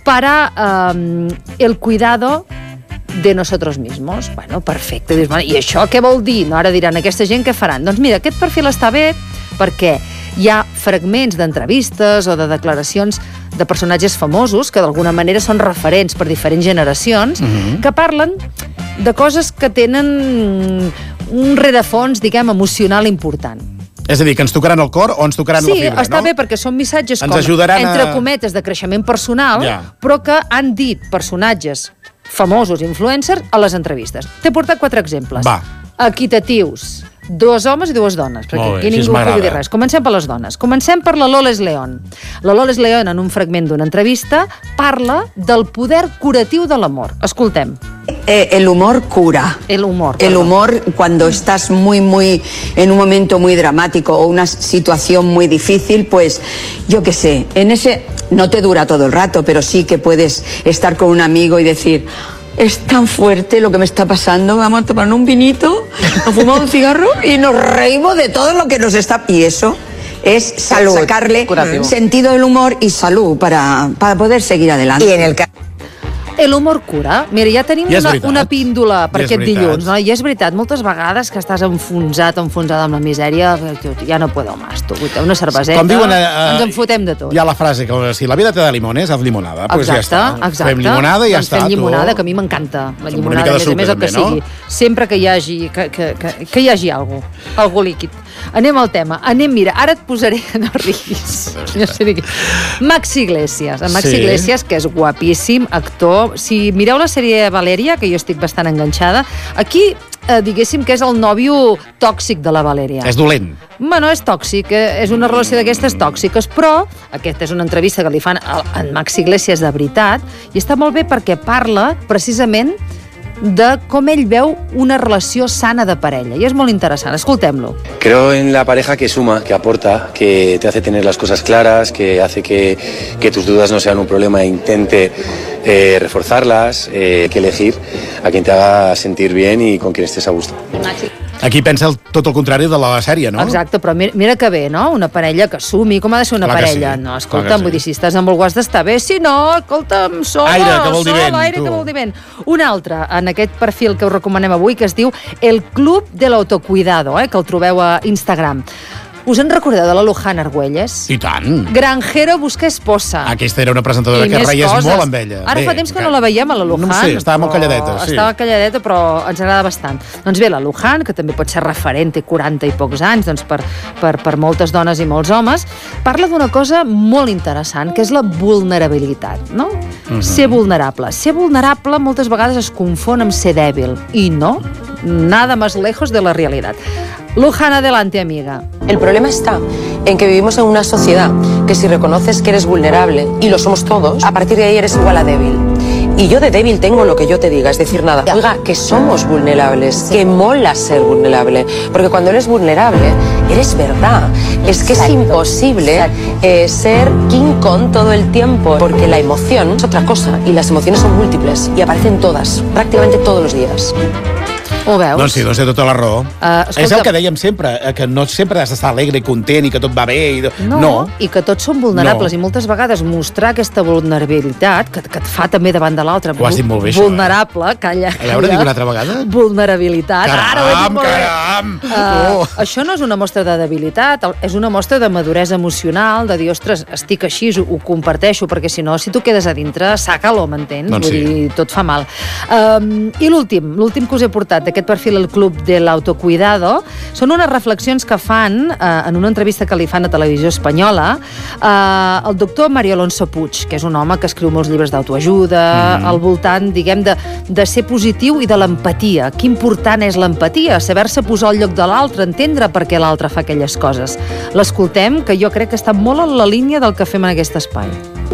A: para um, el cuidado de nosotros mismos. Bueno, perfecte. Dius, bueno, i això què vol dir? No, ara diran, aquesta gent què faran? Doncs mira, aquest perfil està bé perquè hi ha fragments d'entrevistes o de declaracions de personatges famosos que d'alguna manera són referents per diferents generacions,
B: Mhm.
A: que parlen de coses que tenen un rerefons, diguem, emocional important.
B: És a dir, que ens tocaran el cor o ens tocaran
A: Sí,
B: la fibra,
A: està
B: no?
A: bé perquè són missatges
B: Ens
A: com,
B: ajudaran a-
A: entre cometes, de creixement personal,
B: Ja.
A: però que han dit personatges famosos, influencers, a les entrevistes. T'he portat quatre exemples.
B: Va.
A: Equitatius. Dos homes i dues dones, perquè
B: Molt bé,
A: aquí
B: així
A: ningú
B: m'agrada.
A: pugui dir res. Comencem per les dones. Comencem per la Loles León. La Loles León, en un fragment d'una entrevista, parla del poder curatiu de l'amor. Escoltem.
D: Eh, el humor cura.
A: El humor.
D: El
A: perdó.
D: humor cuando estás muy, muy, en un momento muy dramático o una situación muy difícil, pues yo qué sé, en ese no te dura todo el rato, pero sí que puedes estar con un amigo y decir, es tan fuerte lo que me está pasando, vamos a tomar un vinito, nos fumamos un cigarro y nos reímos de todo lo que nos está... Y eso es
N: Salud.
D: sacarle
N: Curativo.
D: sentido del humor y salud para, para poder seguir adelante.
N: Y en el caso...
A: El humor cura. Mira, ja tenim
D: I és
A: una,
D: veritat.
A: una píndola per
D: I és
A: aquest
D: veritat.
A: dilluns, no? I és veritat, moltes vegades que estàs enfonsat, enfonsada amb la misèria, ja no puedo más, tu, una cerveseta,
B: Com diuen, eh, eh,
A: ens en fotem de tot.
B: Hi ha la frase que si la vida te da limones, haz limonada. Pues ja
A: Exacte,
B: està.
A: exacte.
B: Fem limonada i ja
A: doncs
B: està.
A: fem llimonada,
B: tu.
A: que a mi m'encanta. La
B: Amb una
A: llimonada,
B: mica de
A: a més a més,
B: sucre,
A: el que
B: també, no?
A: sigui. Sempre que hi hagi, que, que, que, que hi hagi algo, algo líquid. anem al tema. Anem, mira, ara et posaré... No riguis. No sé dir... Max Iglesias. En Max
B: Sí.
A: Iglesias, que és guapíssim, actor. Si mireu la sèrie Valeria, que jo estic bastant enganxada, aquí eh, diguéssim que és el nòvio tòxic de la Valeria.
B: És dolent.
A: Bueno, és tòxic, eh? És una relació d'aquestes tòxiques, però aquesta és una entrevista que li fan a en Max Iglesias de veritat, i està molt bé perquè parla precisament de com ell veu una relació sana de parella, i és molt interessant. Escoltem-lo.
F: Creo en la pareja que suma, que aporta, que te hace tener las cosas claras, que hace que, que tus dudas no sean un problema e intente eh, reforzarlas, eh, que elegir a quien te haga sentir bien y con quien estés a gusto.
B: Aquí pensa el, tot el contrari de la sèrie, no?
A: Exacte, però mira, mira que bé, no? Una parella que sumi, com ha de ser una
B: Clar que
A: parella?
B: sí,
A: No,
B: clar
A: escolta'm,
B: que sí.
A: vull dir, si estàs amb algú has d'estar bé, si no, escolta'm, sola,
B: Aire, que vol dir
A: sola,
B: vent,
A: aire,
B: tu.
A: que vol dir vent. Un altre, en aquest perfil que us recomanem avui, que es diu El Club de l'Autocuidado, eh, que el trobeu a Instagram. Us en recordeu de la Luján Argüelles?
B: I tant.
A: Granjero busca esposa.
B: Aquesta era una presentadora
A: I
B: que
A: més
B: reies
A: coses.
B: molt amb ella.
A: Ara
B: Bé,
A: fa temps que
B: encara.
A: no la veiem, a la Luján.
B: No ho sé, estava molt
A: però-
B: calladeta, sí.
A: Estava calladeta, però ens agrada bastant. Doncs bé, la Luján, que també pot ser referent, té quaranta i pocs anys, doncs per, per, per moltes dones i molts homes, parla d'una cosa molt interessant, que és la vulnerabilitat, no?
H: Mhm.
A: Ser vulnerable. Ser vulnerable moltes vegades es confon amb ser dèbil, i no, nada más lejos de la realidad. Luján, adelante, amiga.
I: El problema está en que vivimos en una sociedad que si reconoces que eres vulnerable, y lo somos todos, a partir de ahí eres igual a débil. Y yo de débil tengo lo que yo te diga, es decir, nada. Oiga, que somos vulnerables, que mola ser vulnerable. Porque cuando eres vulnerable, eres verdad. Es que es imposible eh, ser King Kong todo el tiempo, porque la emoción es otra cosa, y las emociones son múltiples, y aparecen todas, prácticamente todos los días.
A: Ho veus?
B: Doncs sí, doncs té tota la raó.
A: Uh, escolta-
B: És el que dèiem sempre, eh, que no sempre has d'estar alegre i content i que tot va bé. I...
A: No,
B: no.
A: i que tots som vulnerables,
B: No.
A: i moltes vegades mostrar aquesta vulnerabilitat, que, que et fa també davant de l'altre.
B: Ho has dit molt bé, això, eh?
A: Vulnerable, calla, calla.
B: A veure, dic una altra vegada.
A: Vulnerabilitat.
B: Caram,
A: Ara ho he dit molt bé.
B: caram!
A: Uh,
B: Oh.
A: Això no és una mostra de debilitat, és una mostra de maduresa emocional, de dir, ostres, estic així, ho, ho comparteixo, perquè si no, si tu quedes a dintre, saca-lo, m'entens?
B: Doncs
A: Vull
B: sí.
A: dir, tot fa mal. Um, I l'últim, l'últim que us he portat d'aquest perfil, el Club de l'Autocuidado, són unes reflexions que fan, eh, en una entrevista que li fan a Televisió Espanyola, eh, el doctor Mario Alonso Puig, que és un home que escriu molts llibres d'autoajuda,
H: Mm.
A: al voltant, diguem, de, de ser positiu i de l'empatia. Que important és l'empatia, saber-se posar al lloc de l'altre, entendre per què l'altre fa aquelles coses. L'escoltem, que jo crec que està molt en la línia del que fem en aquest espai.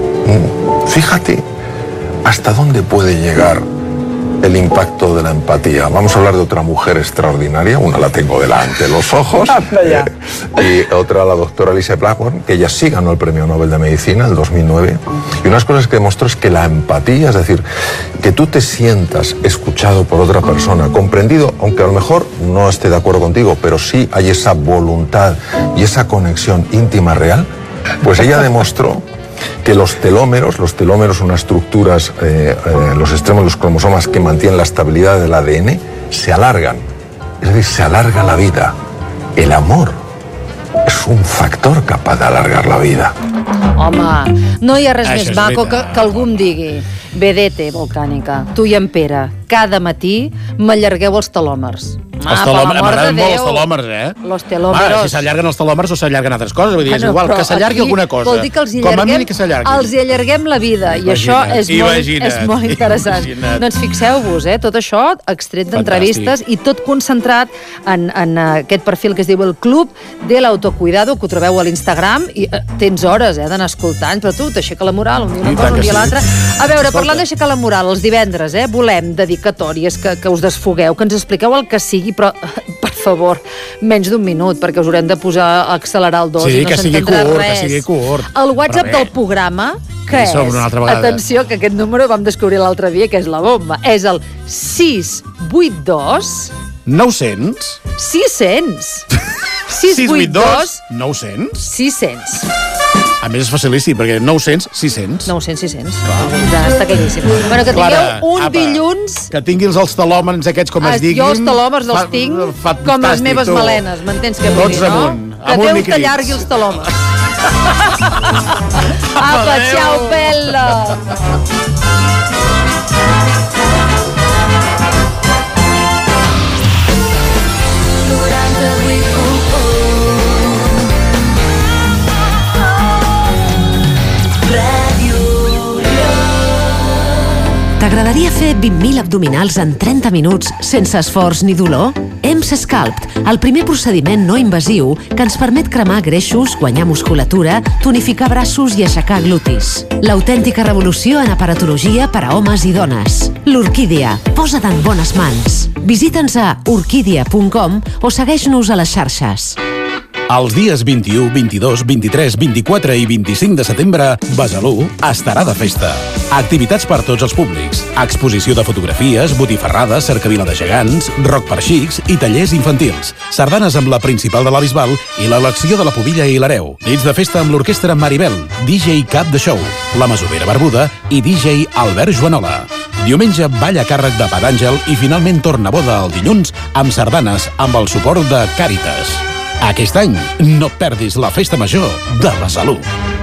X: Fíjate hasta dónde puede llegar el impacto de la empatía. Vamos a hablar de otra mujer extraordinaria, una la tengo delante de los ojos, eh, y otra la doctora Alicia Blackburn, que ella sí ganó el Premio Nobel de Medicina en el dos mil nueve. Y unas cosas que demostró es que la empatía, es decir, que tú te sientas escuchado por otra persona, comprendido, aunque a lo mejor no esté de acuerdo contigo, pero sí hay esa voluntad y esa conexión íntima real, pues ella demostró que los telómeros, los telómeros son unas estructuras eh, eh, en los extremos de los cromosomas que mantienen la estabilidad del A D N, se alargan. Es decir, se alarga la vida. El amor es un factor capaz de alargar la vida.
A: Home, no hi ha res
X: Això
A: més
X: és
A: maco que,
X: veritat.
A: que algú em digui vedete volcànica, tu i en Pere, cada matí m'allargueu els telòmers.
B: Els telòmers, m'agraden molt els telòmers, eh?
A: Los
B: Ara,
A: telòmeros.
B: si s'allarguen els telòmers o s'allarguen altres coses, vull dir, és
A: Ah, no,
B: igual,
A: però
B: que s'allargui
A: aquí
B: alguna cosa.
A: Vol dir que els hi
B: Com a
A: allarguem,
B: mínim que s'allargui.
A: els hi allarguem la vida, i
B: Imagina't,
A: això és molt,
B: imagina't,
A: és molt interessant.
B: imagina't.
A: Doncs fixeu-vos, eh, tot això extret d'entrevistes i tot concentrat en, en aquest perfil que es diu el Club de l'Autocuidado, que ho trobeu a l'Instagram, i eh, tens hores eh, d'anar escoltant, però tu t'aixeca la moral, un dia una
B: I
A: cosa,
B: tant
A: un
B: que
A: dia
B: sí.
A: l'altra. A veure,
B: Escolta.
A: parlant d'aixecar la moral, els divendres, eh, volem dedicatòries, que, que us desfogueu, que ens expliqueu el que sigui, però, per favor, menys d'un minut, perquè us haurem de posar a accelerar el dos
B: Sí,
A: i no
B: que sigui
A: s'entendrà
B: curt,
A: res.
B: que sigui curt.
A: El WhatsApp
B: Però bé.
A: del programa, que
B: Hi
A: és?
B: som una altra vegada.
A: Atenció, que aquest número vam descobrir l'altre dia, que és la bomba. És el sis vuit dos...
B: nou-cents?
A: sis-cents. sis vuit dos...
B: nou-cents?
A: sis-cents.
B: A més és facilíssim, perquè nou-cents, sis-cents.
A: nou-cents, sis-cents. Ja està claríssim. Bueno, que tingueu
B: Clara,
A: un
B: apa,
A: dilluns...
B: Que tinguis els telòmens aquests com es
A: Es-
B: diguin.
A: jo els telòmers els
B: fa-
A: tinc
B: fa-
A: com les
B: fantàstic,
A: meves
B: tu.
A: melenes, m'entens què vull
B: Tots
A: dir, no?
B: amunt,
A: Que
B: amunt
A: Déu
B: i crits.
A: t'allargui els telòmers. Apa, ciao, bella!
P: Durante il weekend
H: T'agradaria fer vint mil abdominals en trenta minuts sense esforç ni dolor? E M S Sculpt, el primer procediment no invasiu que ens permet cremar greixos, guanyar musculatura, tonificar braços i aixecar glutis. L'autèntica revolució en aparatologia per a homes i dones. L'Orquídia, posa't en bones mans. Visita'ns a orquídia punt com o segueix-nos a les xarxes.
B: Els dies vint-i-u, vint-i-dos, vint-i-tres, vint-i-quatre i vint-i-cinc de setembre, Besalú estarà de festa. Activitats per tots els públics. Exposició de fotografies, botifarrades, cercavila de gegants, rock per xics i tallers infantils. Sardanes amb la principal de la Bisbal i l'elecció de la Pubilla i l'Hereu. Nits de festa amb l'orquestra Maribel, D J Cap de Show, la Masovera Barbuda i D J Albert Joanola. Diumenge, ball a càrrec de Padàngel i finalment torna boda el dilluns amb sardanes amb el suport de Càritas. Aquest any, no perdis la festa major de Besalú.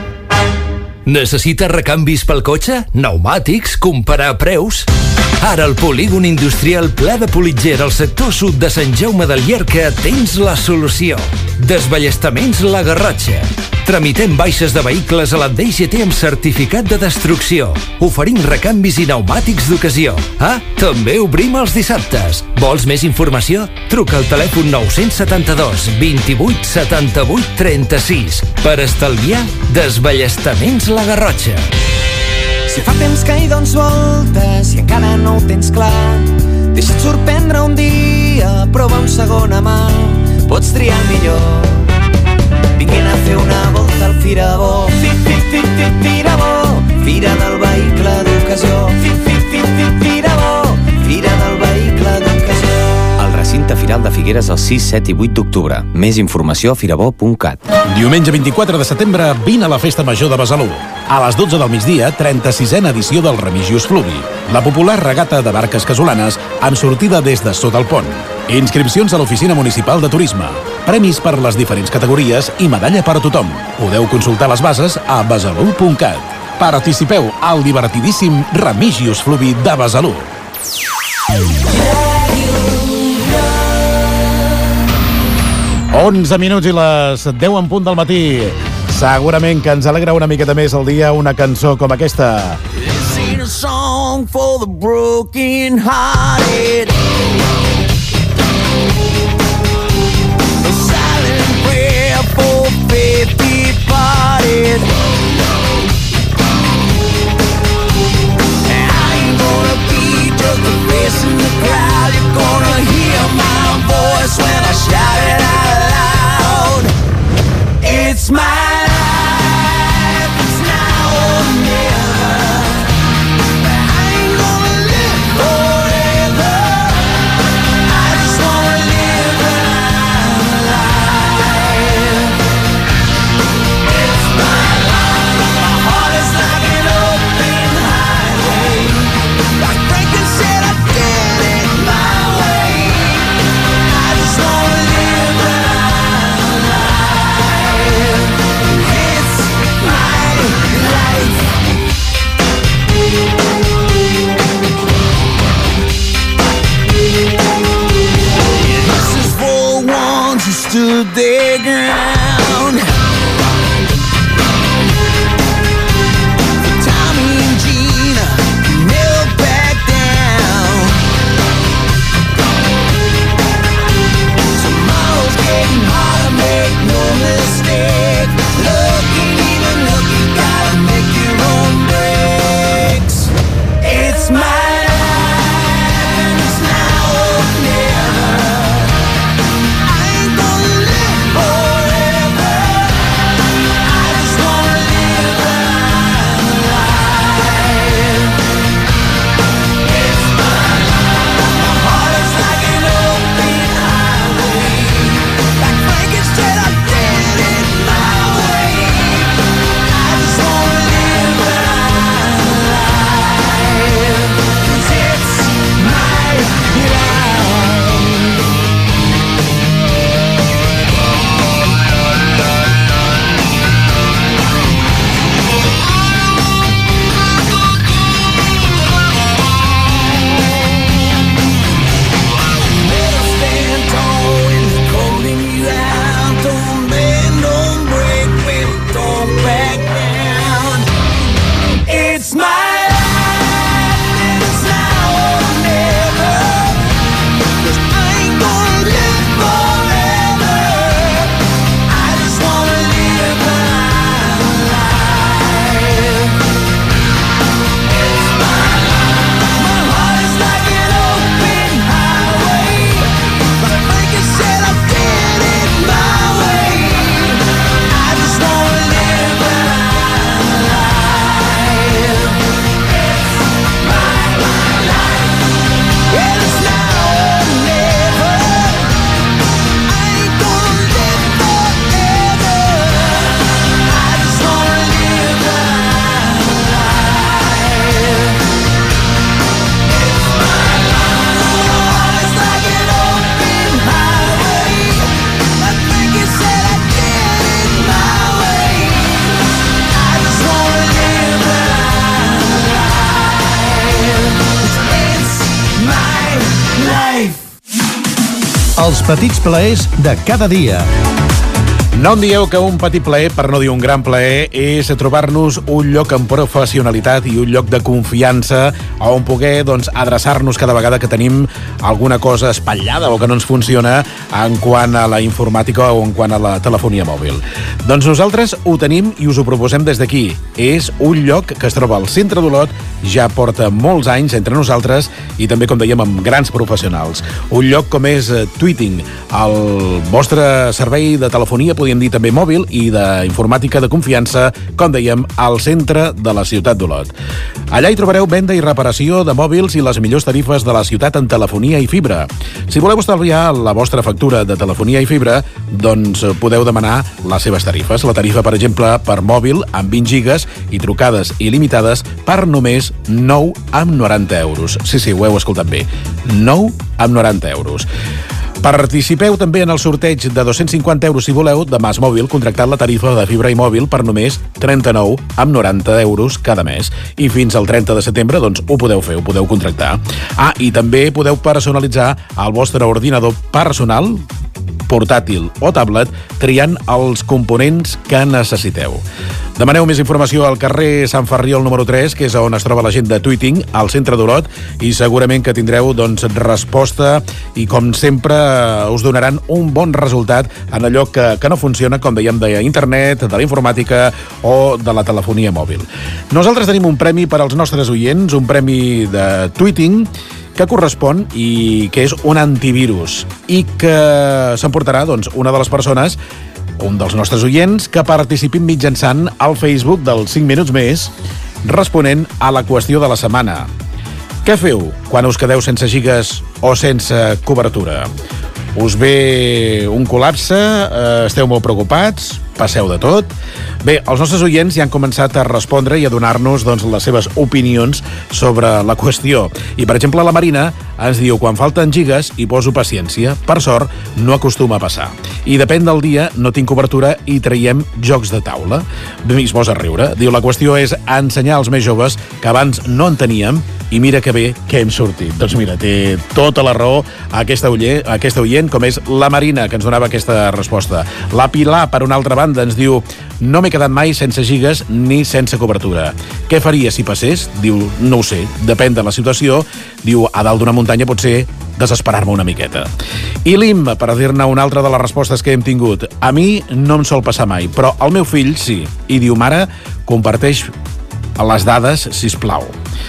J: Necessites recanvis pel cotxe? Pneumàtics? Comparar preus? Ara al polígon industrial ple de Politger al sector sud de Sant Jaume del Llierca tens la solució. Desballestaments La Garrotxa. Tramitem baixes de vehicles a la D G T amb certificat de destrucció. Oferim recanvis i pneumàtics d'ocasió. Ah, també obrim els dissabtes. Vols més informació? Truca al telèfon nou set dos, vint-i-vuit, setanta-vuit, trenta-sis per estalviar desballestaments La Garrotxa.
L: Si fa temps que hi dones voltes i encara no ho tens clar, deixa't sorprendre un dia, prova un segon a mà, pots triar el millor. Vinguem a fer una volta al Firabó. Fi, fi, fi, fi, Firabó, Fira del Vehicle d'Ocasió. Fi, fi, fi, fi, Firabó, Fira del Vehicle d'Ocasió.
O: El recinte Firal de Figueres el sis, set i vuit d'octubre. Més informació a firabó punt cat.
B: Diumenge vint-i-quatre de setembre, vine a la Festa Major de Besalú. A les dotze del migdia, trenta-sisena edició del Remigius Fluvi, la popular regata de barques casolanes amb sortida des de sota el pont. Inscripcions a l'Oficina Municipal de Turisme. Premis per les diferents categories i medalla per a tothom. Podeu consultar les bases a besalú punt cat. Participeu al divertidíssim Remigius Fluvi de Besalú. onze minuts i les deu en punt del matí. Segurament que ens alegra una miqueta més el dia una cançó com aquesta.
L: This ain't a song for the broken hearted. A silent prayer for faith departed. I ain't gonna be just a face in the crowd. You're gonna hear my voice when I shout it out loud. It's my life, it's now or never. I ain't gonna live forever. I just wanna live when I'm alive. It's my life, my heart is like an open highway. Like Franklin said, I did it my way. I just wanna live when I'm alive.
V: Els petits plaers de cada dia.
B: No em dieu que un petit plaer, per no dir un gran plaer, és trobar-nos un lloc amb professionalitat i un lloc de confiança on poder doncs, adreçar-nos cada vegada que tenim alguna cosa espatllada o que no ens funciona en quant a la informàtica o en quant a la telefonia mòbil. Doncs nosaltres ho tenim i us ho proposem des d'aquí. És un lloc que es troba al centre d'Olot, ja porta molts anys entre nosaltres i també, com dèiem, amb grans professionals. Un lloc com és Tweeting, el vostre servei de telefonia, podríem dir també mòbil i d'informàtica de confiança, com dèiem, al centre de la ciutat d'Olot. Allà hi trobareu venda i reparació de mòbils i les millors tarifes de la ciutat en telefonia i fibra. Si voleu estalviar la vostra factura de telefonia i fibra, doncs podeu demanar les seves tarifes. La tarifa, per exemple, per mòbil amb vint gigas i trucades il·limitades per només nou amb noranta euros. Sí, sí, ho heu escoltat bé. nou amb noranta euros. Participeu també en el sorteig de dos-cents cinquanta euros, si voleu, de Mas Mòbil, contractant la tarifa de fibra i mòbil per només trenta-nou amb noranta euros cada mes. I fins al trenta de setembre, doncs, ho podeu fer, ho podeu contractar. Ah, i també podeu personalitzar el vostre ordinador personal, portàtil o tablet, triant els components que necessiteu. Demaneu més informació al carrer Sant Ferriol número tres, que és on es troba la gent de Tweeting, al centre d'Olot, i segurament que tindreu doncs, resposta i, com sempre, us donaran un bon resultat en allò que, que no funciona, com dèiem, d'internet, de la informàtica o de la telefonia mòbil. Nosaltres tenim un premi per als nostres oients, un premi de Tweeting, que correspon i que és un antivirus i que s'emportarà doncs, una de les persones, un dels nostres oients, que participin mitjançant al Facebook dels cinc minuts més responent a la qüestió de la setmana. Què feu quan us quedeu sense gigas o sense cobertura? Us ve un col·lapse? Esteu molt preocupats? Passeu de tot? Bé, els nostres oients ja han començat a respondre i a donar-nos doncs, les seves opinions sobre la qüestió. I, per exemple, la Marina ens diu: quan falten gigas hi poso paciència. Per sort, no acostuma a passar. I depèn del dia, no tinc cobertura i traiem jocs de taula. Bé, es posa a riure. Diu: la qüestió és ensenyar als més joves que abans no en teníem i mira que bé que hem sortit. Doncs mira, té tota la raó aquesta oient, aquesta oient, com és la Marina, que ens donava aquesta resposta. La Pilar, per una altra banda, ens diu: no m'he quedat mai sense gigas ni sense cobertura. Què faria si passés? Diu: no ho sé, depèn de la situació. Diu: a dalt d'una muntanya pot ser desesperar-me una miqueta. I l'Im, per dir-ne una altra de les respostes que hem tingut: a mi no em sol passar mai, però al meu fill sí. I diu: mare, comparteix les dades, sisplau.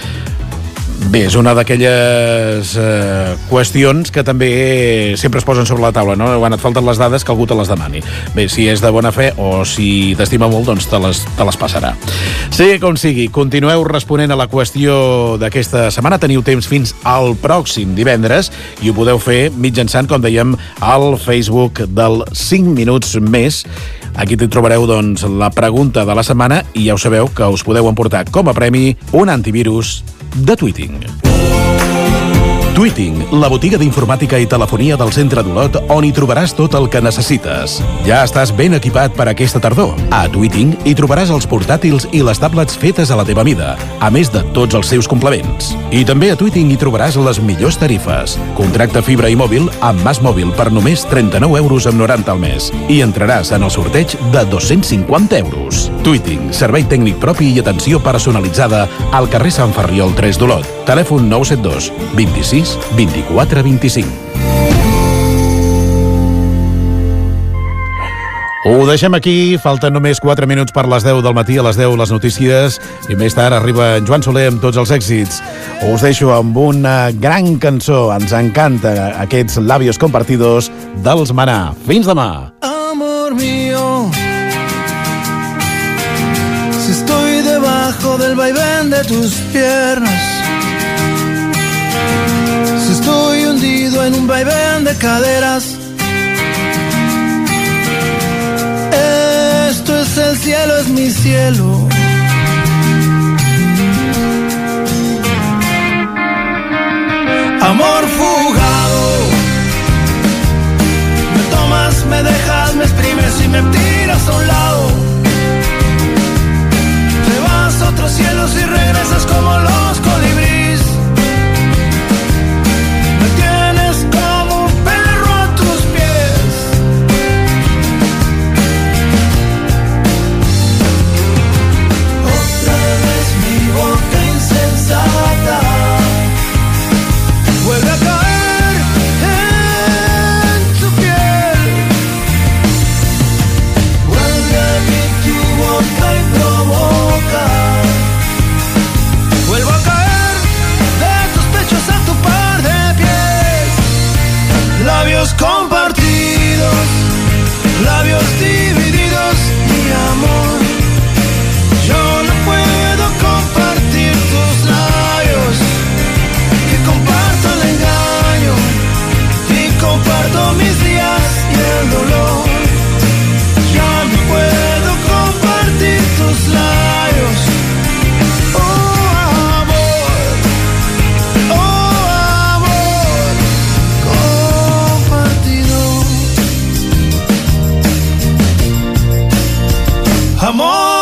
B: Bé, és una d'aquelles eh, qüestions que també sempre es posen sobre la taula, no? Quan et falten les dades, que algú te les demani. Bé, si és de bona fe o si t'estima molt, doncs te les, te les passarà. Sigui com sigui, continueu responent a la qüestió d'aquesta setmana. Teniu temps fins al pròxim divendres i ho podeu fer mitjançant, com dèiem, al Facebook del cinc minuts més. Aquí t'hi trobareu doncs, la pregunta de la setmana i ja ho sabeu que us podeu emportar com a premi un antivirus de Tweeting. Tweeting, la botiga d'informàtica i telefonia del centre d'Olot, on hi trobaràs tot el que necessites. Ja estàs ben equipat per aquesta tardor. A Tweeting hi trobaràs els portàtils i les tablets fetes a la teva mida, a més de tots els seus complements. I també a Tweeting hi trobaràs les millors tarifes. Contracta fibra i mòbil amb Mas Mòbil per només trenta-nou euros amb noranta al mes. I entraràs en el sorteig de dos-cents cinquanta euros. Tweeting, servei tècnic propi i atenció personalitzada al carrer Sant Ferriol tres d'Olot. Telèfon nou set dos, vint-i-sis, vint-i-quatre, vint-i-cinc. Ho deixem aquí, falten només quatre minuts per les deu del matí, a les deu les notícies, i més tard arriba en Joan Soler amb tots els èxits. Us deixo amb una gran cançó, ens encanta aquests labios compartidos dels Maná. Fins demà!
L: Amor mío, si estoy debajo del vaivén de tus piernas, si estoy hundido en un vaivén de caderas, esto es el cielo, es mi cielo. Amor fugado, me tomas, me dejas, me exprimes y me tiras a un lado. Te vas a otros cielos y regresas como los colibríes. Me tienes como un perro a tu amor.